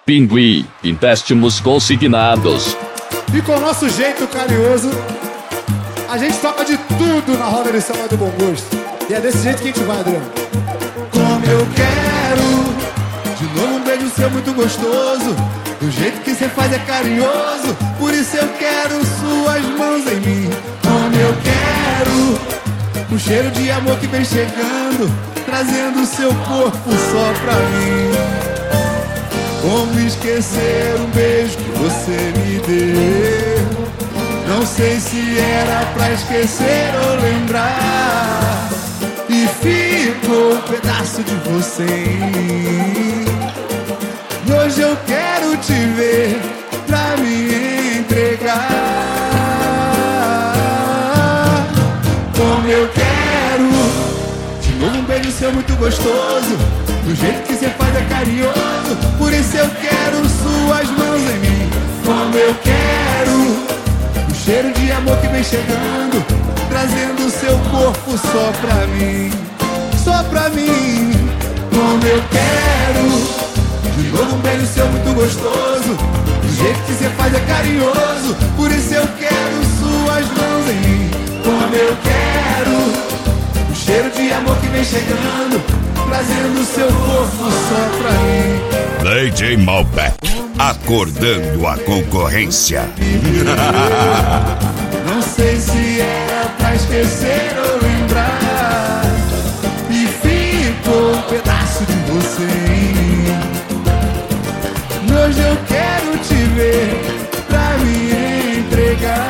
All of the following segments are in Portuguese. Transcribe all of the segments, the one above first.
Pinguim, empréstimos consignados. E com o nosso jeito carinhoso, a gente toca de tudo na roda de samba do bom gosto. E é desse jeito que a gente vai, Adriano. Como eu quero, de novo um beijo seu muito gostoso. Do jeito que você faz é carinhoso, por isso eu quero suas mãos em mim. Como eu quero, um cheiro de amor que vem chegando, trazendo o seu corpo só pra mim. Como esquecer um beijo que você me deu? Não sei se era pra esquecer ou lembrar. E ficou um pedaço de você em mim. E hoje eu quero te ver pra me entregar. Como eu quero, de novo um beijo seu muito gostoso. Do jeito que você faz é carinhoso, por isso eu quero suas mãos em mim. Como eu quero, o cheiro de amor que vem chegando, trazendo o seu corpo só pra mim. Só pra mim. Como eu quero, de novo um beijo seu muito gostoso. Do jeito que você faz é carinhoso, por isso eu quero suas mãos em mim. Como eu quero, o cheiro de amor que vem chegando, trazendo o seu corpo só pra mim. DJ Malbec, acordando a concorrência. Não sei se era pra esquecer ou lembrar. E ficou um pedaço de você em mim. Hoje eu quero te ver pra me entregar.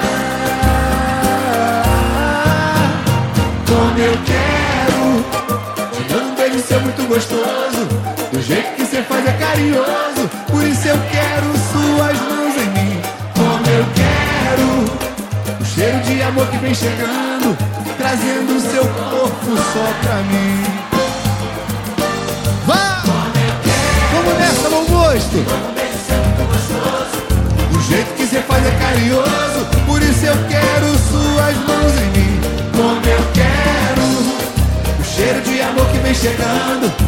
Como eu quero, te dando um beijo seu muito gostoso. Do jeito que você faz é carinhoso, por isso eu quero suas mãos em mim. Como eu quero, o cheiro de amor que vem chegando, trazendo o seu corpo só pra mim. Vá! Vamos nessa, bom gosto! Do jeito que você faz é carinhoso, por isso eu quero suas mãos em mim. Como eu quero, o cheiro de amor que vem chegando,